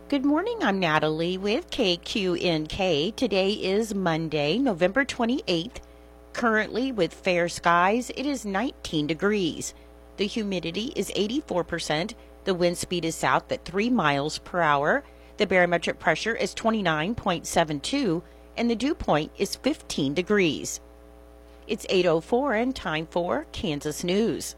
Good morning, I'm Natalie with KQNK. Today is Monday, November 28th. Currently with fair skies, it is 19 degrees. The humidity is 84%. The wind speed is south at 3 miles per hour. The barometric pressure is 29.72 and the dew point is 15 degrees. It's 8:04 and time for Kansas News.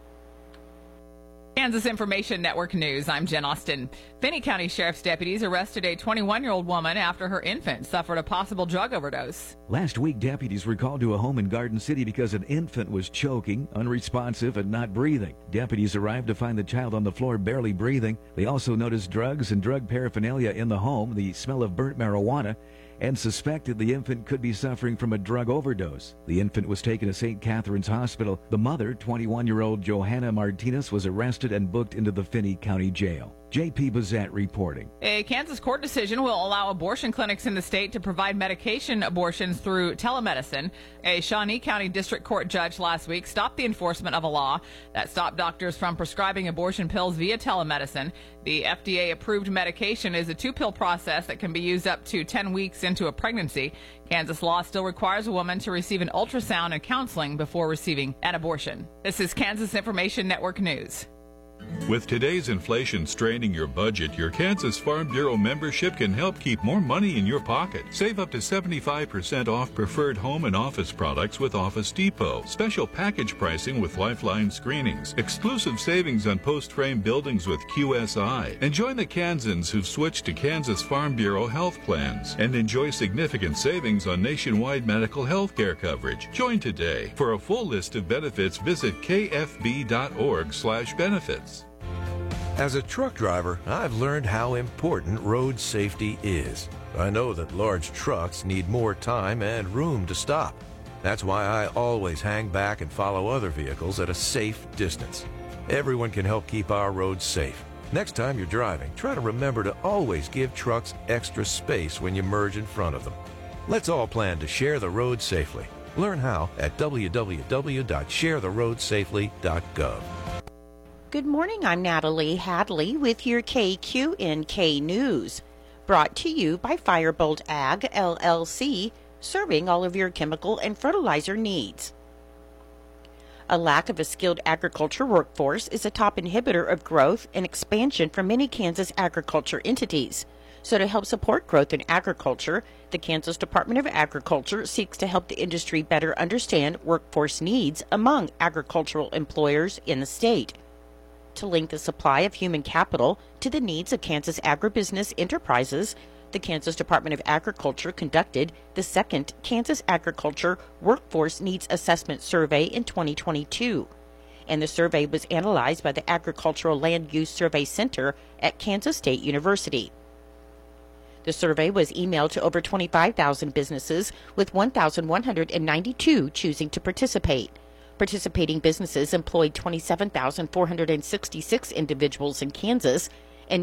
Kansas Information Network News. I'm Jen Austin. Finney County Sheriff's deputies arrested a 21-year-old woman after her infant suffered a possible drug overdose. Last week, deputies were called to a home in Garden City because an infant was choking, unresponsive, and not breathing. Deputies arrived to find the child on the floor barely breathing. They also noticed drugs and drug paraphernalia in the home, the smell of burnt marijuana, and suspected the infant could be suffering from a drug overdose. The infant was taken to St. Catherine's Hospital. The mother, 21-year-old Johanna Martinez, was arrested and booked into the Finney County Jail. J.P. Bazette reporting. A Kansas court decision will allow abortion clinics in the state to provide medication abortions through telemedicine. A Shawnee County District Court judge last week stopped the enforcement of a law that stopped doctors from prescribing abortion pills via telemedicine. The FDA-approved medication is a 2-pill process that can be used up to 10 weeks into a pregnancy. Kansas law still requires a woman to receive an ultrasound and counseling before receiving an abortion. This is Kansas Information Network News. With today's inflation straining your budget, your Kansas Farm Bureau membership can help keep more money in your pocket. Save up to 75% off preferred home and office products with Office Depot. Special package pricing with Lifeline screenings. Exclusive savings on post-frame buildings with QSI. And join the Kansans who've switched to Kansas Farm Bureau health plans. And enjoy significant savings on nationwide medical health care coverage. Join today. For a full list of benefits, visit kfb.org/benefits. As a truck driver, I've learned how important road safety is. I know that large trucks need more time and room to stop. That's why I always hang back and follow other vehicles at a safe distance. Everyone can help keep our roads safe. Next time you're driving, try to remember to always give trucks extra space when you merge in front of them. Let's all plan to share the road safely. Learn how at www.sharetheroadsafely.gov. Good morning, I'm Natalie Hadley with your KQNK News. Brought to you by Firebolt Ag, LLC, serving all of your chemical and fertilizer needs. A lack of a skilled agriculture workforce is a top inhibitor of growth and expansion for many Kansas agriculture entities. So to help support growth in agriculture, the Kansas Department of Agriculture seeks to help the industry better understand workforce needs among agricultural employers in the state. To link the supply of human capital to the needs of Kansas agribusiness enterprises, the Kansas Department of Agriculture conducted the second Kansas Agriculture Workforce Needs Assessment Survey in 2022, and the survey was analyzed by the Agricultural Land Use Survey Center at Kansas State University. The survey was emailed to over 25,000 businesses, with 1,192 choosing to participate. Participating businesses employed 27,466 individuals in Kansas and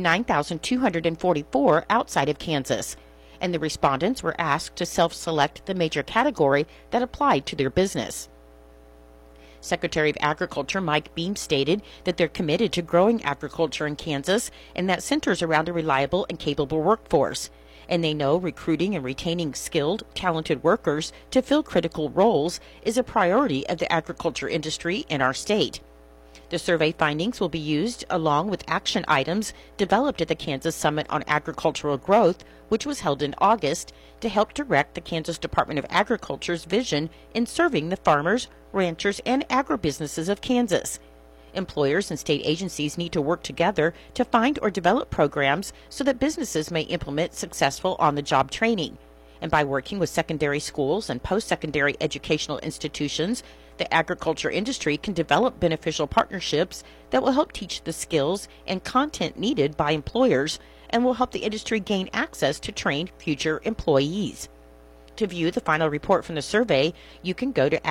9,244 outside of Kansas, and the respondents were asked to self-select the major category that applied to their business. Secretary of Agriculture Mike Beam stated that they're committed to growing agriculture in Kansas and that centers around a reliable and capable workforce. And they know recruiting and retaining skilled, talented workers to fill critical roles is a priority of the agriculture industry in our state. The survey findings will be used along with action items developed at the Kansas Summit on Agricultural Growth, which was held in August, to help direct the Kansas Department of Agriculture's vision in serving the farmers, ranchers, and agribusinesses of Kansas. Employers and state agencies need to work together to find or develop programs so that businesses may implement successful on-the-job training. And by working with secondary schools and post-secondary educational institutions, the agriculture industry can develop beneficial partnerships that will help teach the skills and content needed by employers and will help the industry gain access to trained future employees. To view the final report from the survey, you can go to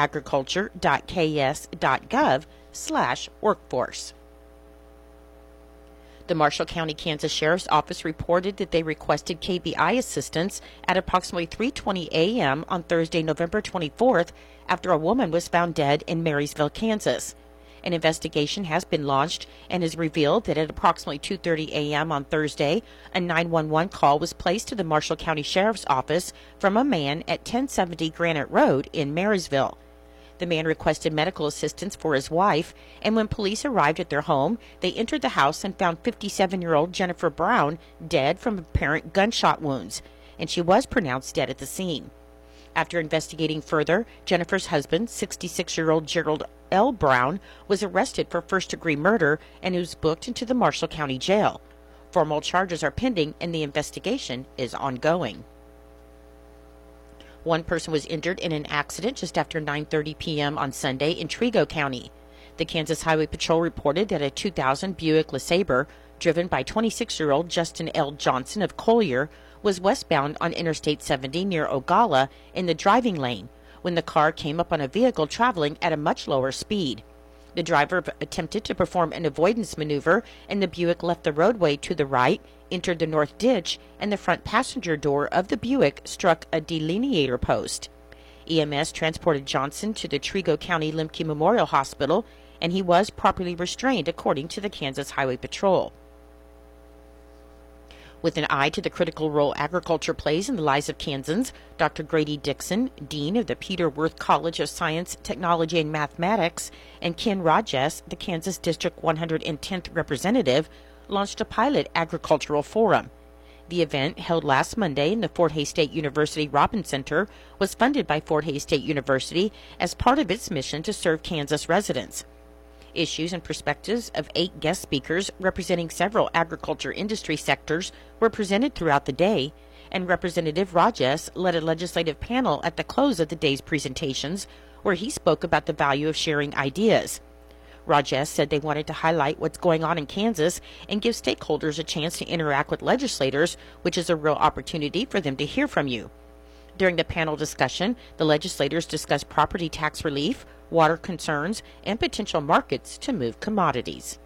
agriculture.ks.gov/workforce. The Marshall County, Kansas Sheriff's Office reported that they requested KBI assistance at approximately 3:20 a.m. on Thursday, November 24th, after a woman was found dead in Marysville, Kansas. An investigation has been launched and has revealed that at approximately 2:30 a.m. on Thursday, a 911 call was placed to the Marshall County Sheriff's Office from a man at 1070 Granite Road in Marysville. The man requested medical assistance for his wife, and when police arrived at their home, they entered the house and found 57-year-old Jennifer Brown dead from apparent gunshot wounds, and she was pronounced dead at the scene. After investigating further, Jennifer's husband, 66-year-old Gerald L. Brown, was arrested for first-degree murder and was booked into the Marshall County Jail. Formal charges are pending and the investigation is ongoing. One person was injured in an accident just after 9:30 p.m. on Sunday in Trego County. The Kansas Highway Patrol reported that a 2000 Buick LeSabre, driven by 26-year-old Justin L. Johnson of Collier, was westbound on Interstate 70 near Ogalla in the driving lane when the car came up on a vehicle traveling at a much lower speed. The driver attempted to perform an avoidance maneuver, and the Buick left the roadway to the right, entered the north ditch, and the front passenger door of the Buick struck a delineator post. EMS transported Johnson to the Trego County Lemke Memorial Hospital, and he was properly restrained according to the Kansas Highway Patrol. With an eye to the critical role agriculture plays in the lives of Kansans, Dr. Grady Dixon, Dean of the Peter Worth College of Science, Technology, and Mathematics, and Ken Rajes, the Kansas District 110th representative, launched a pilot agricultural forum. The event, held last Monday in the Fort Hays State University Robins Center, was funded by Fort Hays State University as part of its mission to serve Kansas residents. Issues and perspectives of 8 guest speakers representing several agriculture industry sectors were presented throughout the day, and Representative Rajes led a legislative panel at the close of the day's presentations, where he spoke about the value of sharing ideas. Rajes said they wanted to highlight what's going on in Kansas and give stakeholders a chance to interact with legislators, which is a real opportunity for them to hear from you. During the panel discussion, the legislators discussed property tax relief, water concerns, and potential markets to move commodities.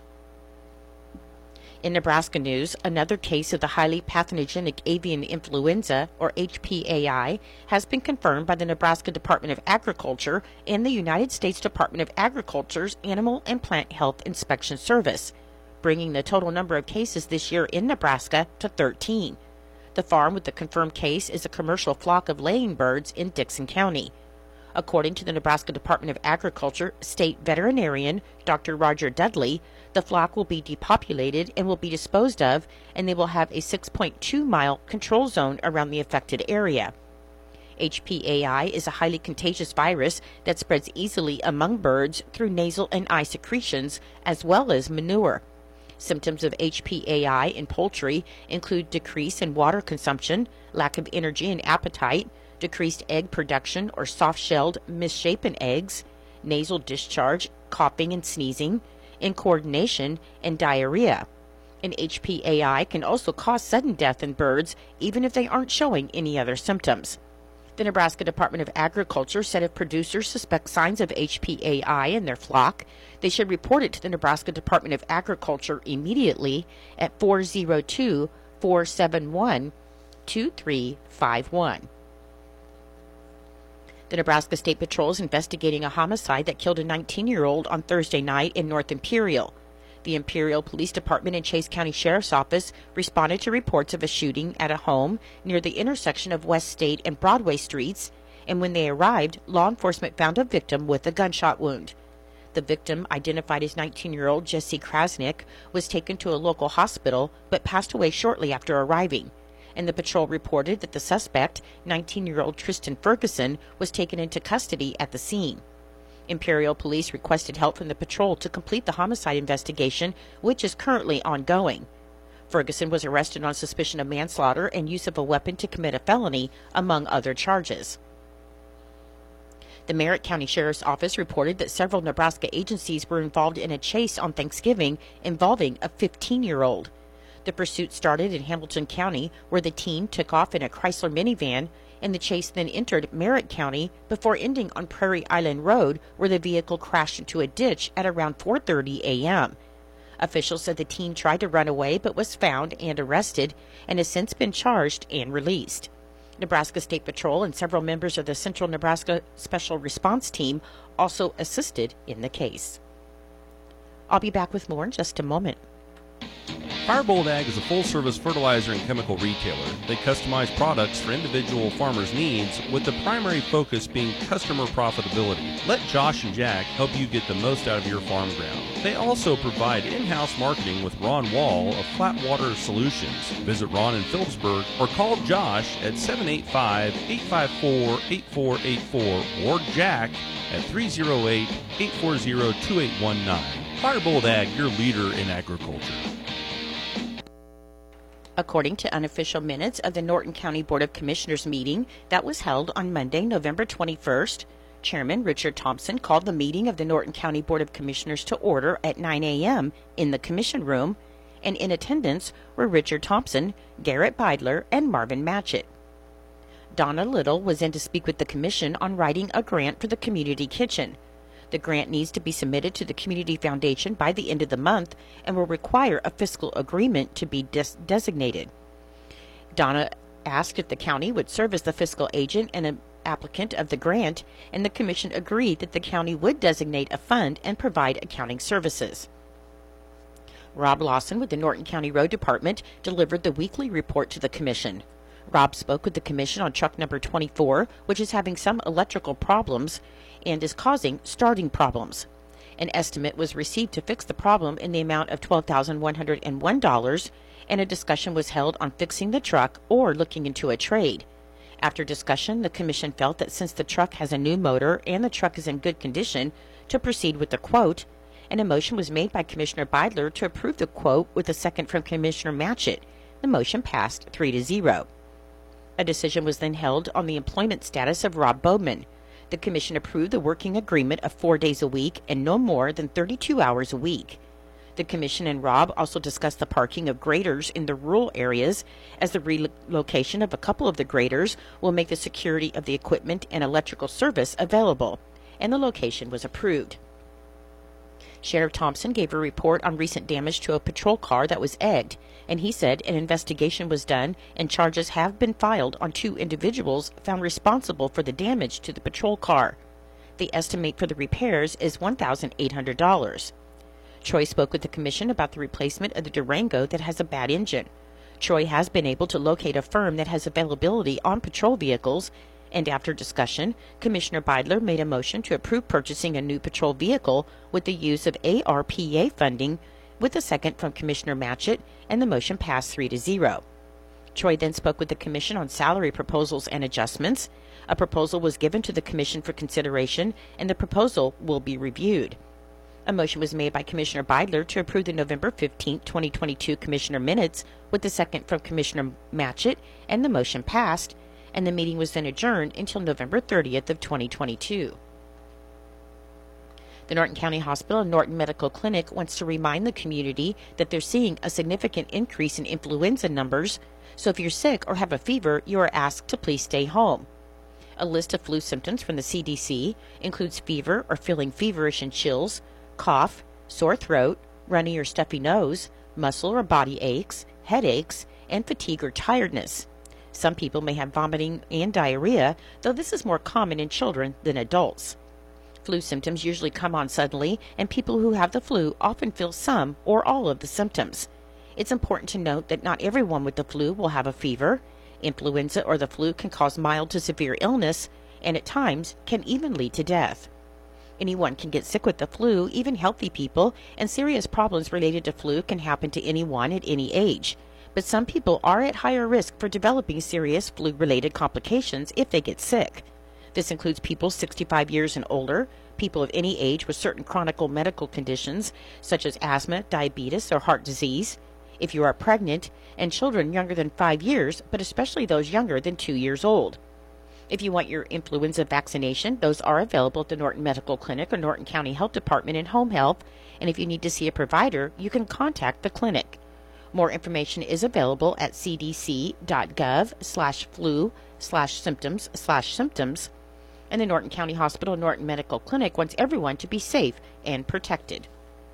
In Nebraska news, another case of the highly pathogenic avian influenza, or HPAI, has been confirmed by the Nebraska Department of Agriculture and the United States Department of Agriculture's Animal and Plant Health Inspection Service, bringing the total number of cases this year in Nebraska to 13. The farm with the confirmed case is a commercial flock of laying birds in Dixon County. According to the Nebraska Department of Agriculture State Veterinarian Dr. Roger Dudley, the flock will be depopulated and will be disposed of, and they will have a 6.2-mile control zone around the affected area. HPAI is a highly contagious virus that spreads easily among birds through nasal and eye secretions as well as manure. Symptoms of HPAI in poultry include decrease in water consumption, lack of energy and appetite, decreased egg production or soft-shelled, misshapen eggs, nasal discharge, coughing and sneezing, incoordination, and diarrhea. And HPAI can also cause sudden death in birds even if they aren't showing any other symptoms. The Nebraska Department of Agriculture said if producers suspect signs of HPAI in their flock, they should report it to the Nebraska Department of Agriculture immediately at 402-471-2351. The Nebraska State Patrol is investigating a homicide that killed a 19-year-old on Thursday night in North Imperial. The Imperial Police Department and Chase County Sheriff's Office responded to reports of a shooting at a home near the intersection of West State and Broadway Streets, and when they arrived, law enforcement found a victim with a gunshot wound. The victim, identified as 19-year-old Jesse Krasnick, was taken to a local hospital but passed away shortly after arriving, and the patrol reported that the suspect, 19-year-old Tristan Ferguson, was taken into custody at the scene. Imperial Police requested help from the patrol to complete the homicide investigation, which is currently ongoing. Ferguson was arrested on suspicion of manslaughter and use of a weapon to commit a felony, among other charges. The Merritt County Sheriff's Office reported that several Nebraska agencies were involved in a chase on Thanksgiving involving a 15-year-old. The pursuit started in Hamilton County, where the teen took off in a Chrysler minivan, and the chase then entered Merritt County before ending on Prairie Island Road, where the vehicle crashed into a ditch at around 4:30 a.m. Officials said the teen tried to run away but was found and arrested and has since been charged and released. Nebraska State Patrol and several members of the Central Nebraska Special Response Team also assisted in the case. I'll be back with more in just a moment. Firebolt Ag is a full-service fertilizer and chemical retailer. They customize products for individual farmers' needs, with the primary focus being customer profitability. Let Josh and Jack help you get the most out of your farm ground. They also provide in-house marketing with Ron Wall of Flatwater Solutions. Visit Ron in Phillipsburg or call Josh at 785-854-8484 or Jack at 308-840-2819. Firebolt Ag, your leader in agriculture. According to unofficial minutes of the Norton County Board of Commissioners meeting that was held on Monday, November 21st, Chairman Richard Thompson called the meeting of the Norton County Board of Commissioners to order at 9 a.m. in the Commission Room, and in attendance were Richard Thompson, Garrett Beidler, and Marvin Matchett. Donna Little was in to speak with the Commission on writing a grant for the community kitchen. The grant needs to be submitted to the Community Foundation by the end of the month and will require a fiscal agreement to be designated. Donna asked if the county would serve as the fiscal agent and an applicant of the grant, and the Commission agreed that the county would designate a fund and provide accounting services. Rob Lawson with the Norton County Road Department delivered the weekly report to the Commission. Rob spoke with the Commission on truck number 24, which is having some electrical problems and is causing starting problems. An estimate was received to fix the problem in the amount of $12,101, and a discussion was held on fixing the truck or looking into a trade. After discussion, the Commission felt that since the truck has a new motor and the truck is in good condition, to proceed with the quote, and a motion was made by Commissioner Beidler to approve the quote with a second from Commissioner Matchett. The motion passed 3-0. A decision was then held on the employment status of Rob Bowman. The Commission approved the working agreement of 4 days a week and no more than 32 hours a week. The Commission and Rob also discussed the parking of graders in the rural areas, as the relocation of a couple of the graders will make the security of the equipment and electrical service available, and the location was approved. Sheriff Thompson gave a report on recent damage to a patrol car that was egged, and he said an investigation was done and charges have been filed on 2 individuals found responsible for the damage to the patrol car. The estimate for the repairs is $1,800. Troy spoke with the Commission about the replacement of the Durango that has a bad engine. Troy has been able to locate a firm that has availability on patrol vehicles, and after discussion, Commissioner Beidler made a motion to approve purchasing a new patrol vehicle with the use of ARPA funding, with a second from Commissioner Matchett, and the motion passed 3-0. Troy then spoke with the Commission on salary proposals and adjustments. A proposal was given to the Commission for consideration, and the proposal will be reviewed. A motion was made by Commissioner Beidler to approve the November 15, 2022 Commissioner minutes, with the second from Commissioner Matchett, and the motion passed, and the meeting was then adjourned until November 30th of 2022. The Norton County Hospital and Norton Medical Clinic wants to remind the community that they're seeing a significant increase in influenza numbers, so if you're sick or have a fever, you are asked to please stay home. A list of flu symptoms from the CDC includes fever or feeling feverish and chills, cough, sore throat, runny or stuffy nose, muscle or body aches, headaches, and fatigue or tiredness. Some people may have vomiting and diarrhea, though this is more common in children than adults. Flu symptoms usually come on suddenly, and people who have the flu often feel some or all of the symptoms. It's important to note that not everyone with the flu will have a fever. Influenza or the flu can cause mild to severe illness, and at times can even lead to death. Anyone can get sick with the flu, even healthy people, and serious problems related to flu can happen to anyone at any age. But some people are at higher risk for developing serious flu-related complications if they get sick. This includes people 65 years and older, people of any age with certain chronic medical conditions such as asthma, diabetes, or heart disease, if you are pregnant, and children younger than 5 years, but especially those younger than 2 years old. If you want your influenza vaccination, those are available at the Norton Medical Clinic or Norton County Health Department in Home Health, and if you need to see a provider, you can contact the clinic. More information is available at cdc.gov/flu/symptoms/symptoms, and the Norton County Hospital Norton Medical Clinic wants everyone to be safe and protected.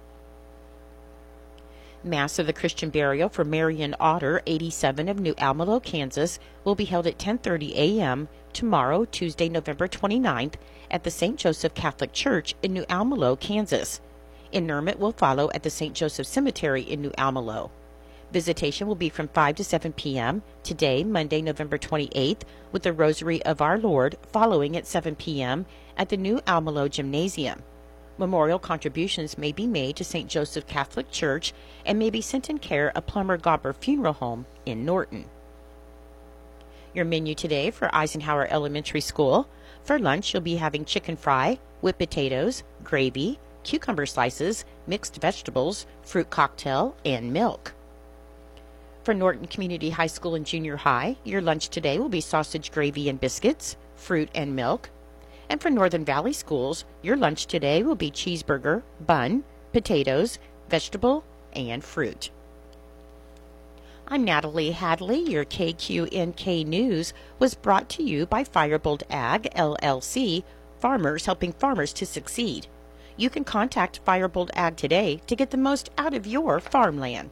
Mass of the Christian burial for Marion Otter, 87 of New Almelo, Kansas, will be held at 10:30 a.m. tomorrow, Tuesday, November 29th, at the St. Joseph Catholic Church in New Almelo, Kansas. Interment will follow at the St. Joseph Cemetery in New Almelo. Visitation will be from 5 to 7 p.m. today, Monday, November 28th, with the Rosary of Our Lord following at 7 p.m. at the New Almelo Gymnasium. Memorial contributions may be made to St. Joseph Catholic Church and may be sent in care of Plummer Gobber Funeral Home in Norton. Your menu today for Eisenhower Elementary School. For lunch, you'll be having chicken fry, whipped potatoes, gravy, cucumber slices, mixed vegetables, fruit cocktail, and milk. For Norton Community High School and Junior High, your lunch today will be sausage gravy and biscuits, fruit and milk. And for Northern Valley Schools, your lunch today will be cheeseburger, bun, potatoes, vegetable, and fruit. I'm Natalie Hadley. Your KQNK News was brought to you by Firebolt Ag, LLC, farmers helping farmers to succeed. You can contact Firebolt Ag today to get the most out of your farmland.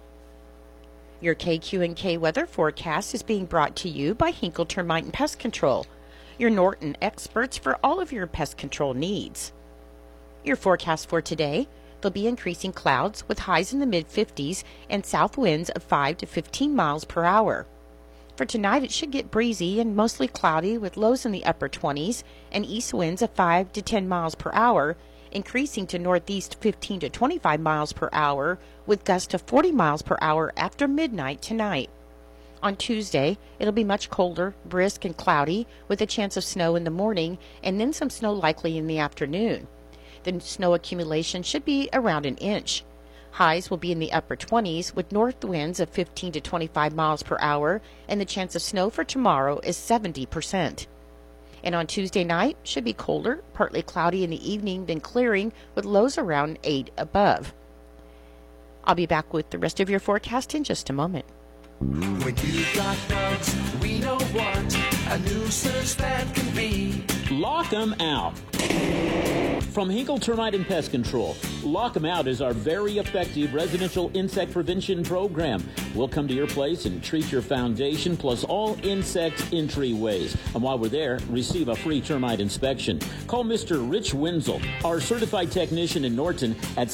Your KQNK weather forecast is being brought to you by Hinkle Termite and Pest Control, your Norton experts for all of your pest control needs. Your forecast for today, there'll be increasing clouds with highs in the mid-50s and south winds of 5 to 15 miles per hour. For tonight, it should get breezy and mostly cloudy with lows in the upper 20s and east winds of 5 to 10 miles per hour, increasing to northeast 15 to 25 miles per hour with gusts of 40 miles per hour after midnight tonight. On Tuesday, it'll be much colder, brisk, and cloudy with a chance of snow in the morning and then some snow likely in the afternoon. The snow accumulation should be around an inch. Highs will be in the upper 20s with north winds of 15 to 25 miles per hour, and the chance of snow for tomorrow is 70%. And on Tuesday night, should be colder, partly cloudy in the evening, then clearing with lows around 8 above. I'll be back with the rest of your forecast in just a moment. When you got bugs, we know what a nuisance that can be. Lock 'em out. From Hinkle Termite and Pest Control, Lock 'em Out is our very effective residential insect prevention program. We'll come to your place and treat your foundation plus all insect entryways. And while we're there, receive a free termite inspection. Call Mr. Rich Wenzel, our certified technician in Norton, at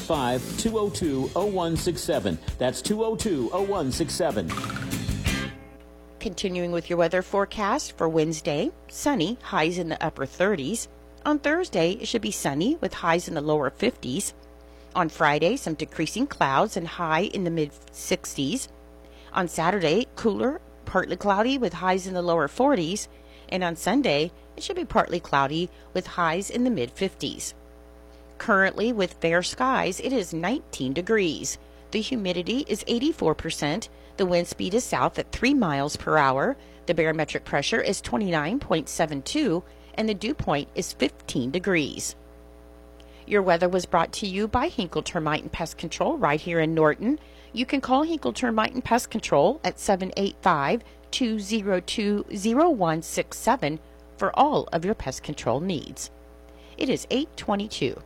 785-202-0167. That's 202-0167. Continuing with your weather forecast for Wednesday, sunny, highs in the upper 30s. On Thursday, it should be sunny with highs in the lower 50s. On Friday, some decreasing clouds and high in the mid-60s. On Saturday, cooler, partly cloudy with highs in the lower 40s. And on Sunday, it should be partly cloudy with highs in the mid-50s. Currently, with fair skies, it is 19 degrees. The humidity is 84%. The wind speed is south at 3 miles per hour. The barometric pressure is 29.72. And the dew point is 15 degrees. Your weather was brought to you by Hinkle Termite and Pest Control right here in Norton. You can call Hinkle Termite and Pest Control at 785-202-0167 for all of your pest control needs. It is 8:22.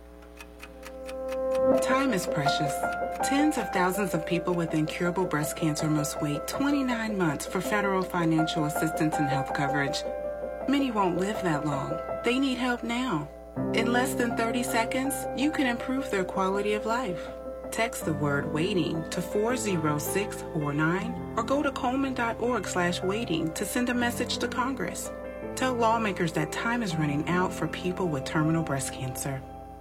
Time is precious. Tens of thousands of people with incurable breast cancer must wait 29 months for federal financial assistance and health coverage. Many won't live that long. They need help now. In less than 30 seconds, you can improve their quality of life. Text the word WAITING to 40649 or go to Coleman.org/waiting to send a message to Congress. Tell lawmakers that time is running out for people with terminal breast cancer.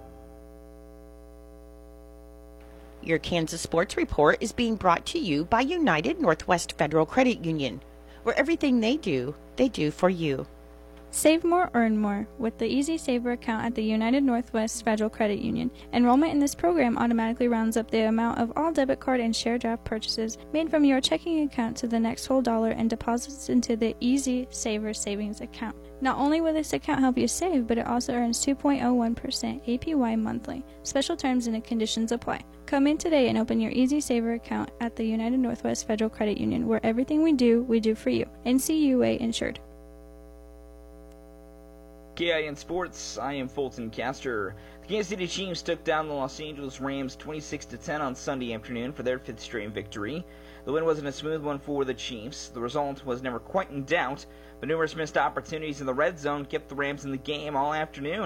Your Kansas Sports Report is being brought to you by United Northwest Federal Credit Union, where everything they do for you. Save more, earn more with the Easy Saver account at the United Northwest Federal Credit Union. Enrollment in this program automatically rounds up the amount of all debit card and share draft purchases made from your checking account to the next whole dollar and deposits into the Easy Saver savings account. Not only will this account help you save, but it also earns 2.01% APY monthly. Special terms and conditions apply. Come in today and open your Easy Saver account at the United Northwest Federal Credit Union, where everything we do for you. NCUA insured. KIN Sports, I am Fulton Castor. The Kansas City Chiefs took down the Los Angeles Rams 26-10 on Sunday afternoon for their 5th straight victory. The win wasn't a smooth one for the Chiefs. The result was never quite in doubt, but numerous missed opportunities in the red zone kept the Rams in the game all afternoon.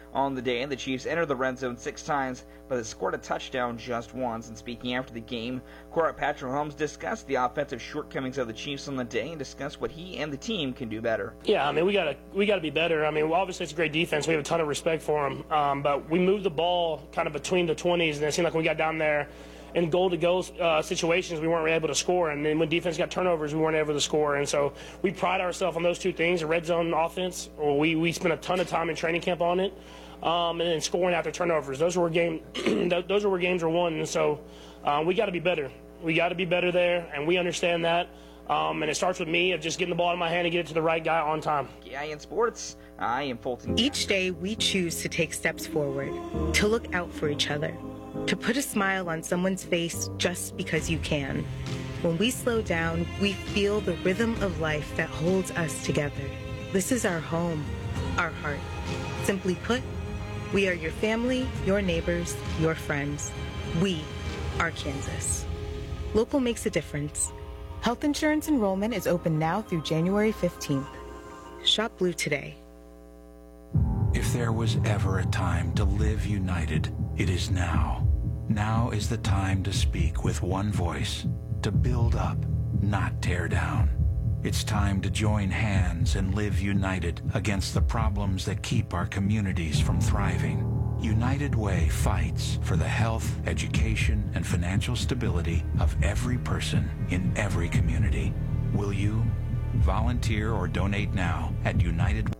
On the day, the Chiefs entered the red zone 6 times, but they scored a touchdown just once. And speaking after the game, quarterback Patrick Mahomes discussed the offensive shortcomings of the Chiefs on the day and discussed what he and the team can do better. Yeah, I mean, we gotta be better. I mean, obviously it's a great defense. We have a ton of respect for them, but we moved the ball kind of between the 20s, and it seemed like when we got down there in goal-to-goal situations, we weren't able to score. And then when defense got turnovers, we weren't able to score. And so we pride ourselves on those two things, the red zone offense. We spent a ton of time in training camp on it, and then scoring after turnovers. Those are where games are won. And so we got to be better. We got to be better there, and we understand that. And it starts with me of just getting the ball in my hand and get it to the right guy on time. in Sports, I am Fulton. Each day we choose to take steps forward, to look out for each other, to put a smile on someone's face just because you can. When we slow down, we feel the rhythm of life that holds us together. This is our home, our heart. Simply put, we are your family, your neighbors, your friends. We are Kansas. Local makes a difference. Health insurance enrollment is open now through January 15th. Shop Blue today. If there was ever a time to live united, it is now. Now is the time to speak with one voice, to build up, not tear down. It's time to join hands and live united against the problems that keep our communities from thriving. United Way fights for the health, education, and financial stability of every person in every community. Will you volunteer or donate now at United?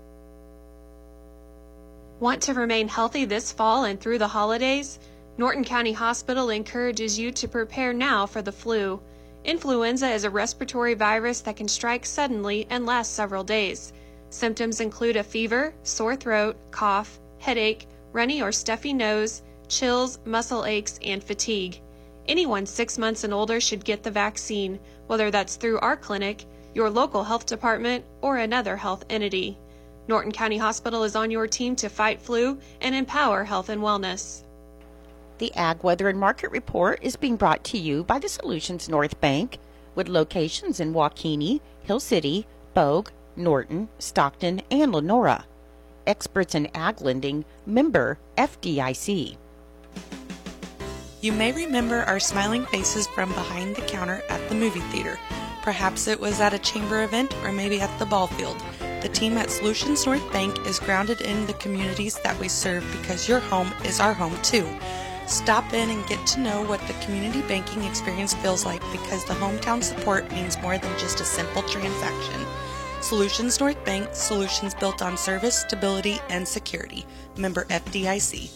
Want to remain healthy this fall and through the holidays? Norton County Hospital encourages you to prepare now for the flu. Influenza is a respiratory virus that can strike suddenly and last several days. Symptoms include a fever, sore throat, cough, headache, runny or stuffy nose, chills, muscle aches, and fatigue. Anyone 6 months and older should get the vaccine, whether that's through our clinic, your local health department, or another health entity. Norton County Hospital is on your team to fight flu and empower health and wellness. The Ag Weather and Market Report is being brought to you by the Solutions North Bank, with locations in Waukene, Hill City, Bogue, Norton, Stockton, and Lenora. Experts in ag lending, member FDIC. You may remember our smiling faces from behind the counter at the movie theater. Perhaps it was at a chamber event or maybe at the ball field. The team at Solutions North Bank is grounded in the communities that we serve because your home is our home too. Stop in and get to know what the community banking experience feels like because the hometown support means more than just a simple transaction. Solutions North Bank, solutions built on service, stability, and security. Member FDIC.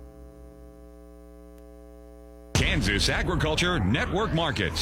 Kansas Agriculture Network Markets.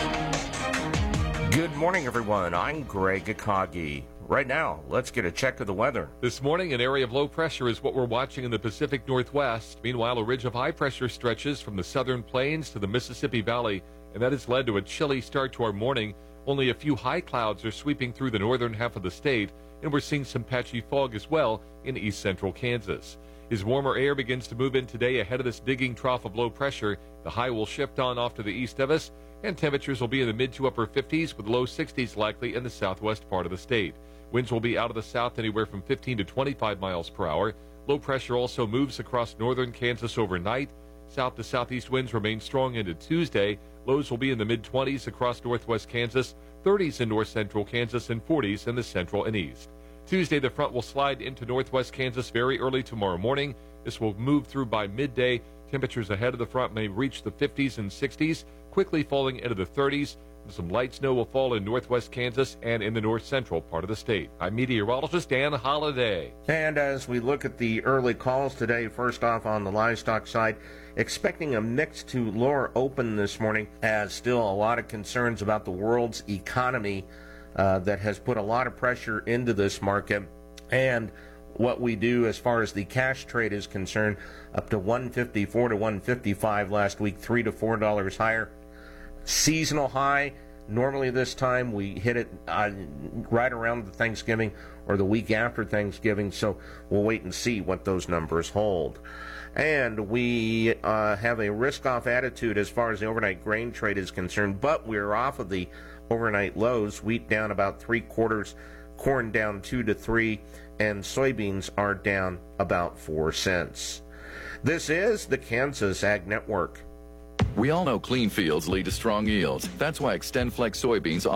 Good morning, everyone. I'm Greg Akagi. Right now, let's get a check of the weather. This morning, an area of low pressure is what we're watching in the Pacific Northwest. Meanwhile, a ridge of high pressure stretches from the southern plains to the Mississippi Valley, and that has led to a chilly start to our morning. Only a few high clouds are sweeping through the northern half of the state, and we're seeing some patchy fog as well in east central Kansas. As warmer air begins to move in today ahead of this digging trough of low pressure, the high will shift on off to the east of us, and temperatures will be in the mid to upper 50s with low 60s likely in the southwest part of the state. Winds will be out of the south anywhere from 15 to 25 miles per hour. Low pressure also moves across northern Kansas overnight. South to southeast winds remain strong into Tuesday. Lows will be in the mid-20s across northwest Kansas, 30s in north central Kansas, and 40s in the central and east. Tuesday, the front will slide into northwest Kansas very early tomorrow morning. This will move through by midday. Temperatures ahead of the front may reach the 50s and 60s, quickly falling into the 30s. Some light snow will fall in northwest Kansas and in the north central part of the state. I'm meteorologist Dan Holliday. And as we look at the early calls today, first off on the livestock side, expecting a mix to lower open this morning, as still a lot of concerns about the world's economy that has put a lot of pressure into this market. And what we do as far as the cash trade is concerned, up to $154 to $155 last week, $3 to $4 higher. Seasonal high, normally this time we hit it right around the Thanksgiving or the week after Thanksgiving, so we'll wait and see what those numbers hold. And we have a risk-off attitude as far as the overnight grain trade is concerned, but we're off of the overnight lows. Wheat down about 3/4, corn down 2 to 3, and soybeans are down about 4 cents. This is the Kansas Ag Network. We all know clean fields lead to strong yields. That's why XtendFlex soybeans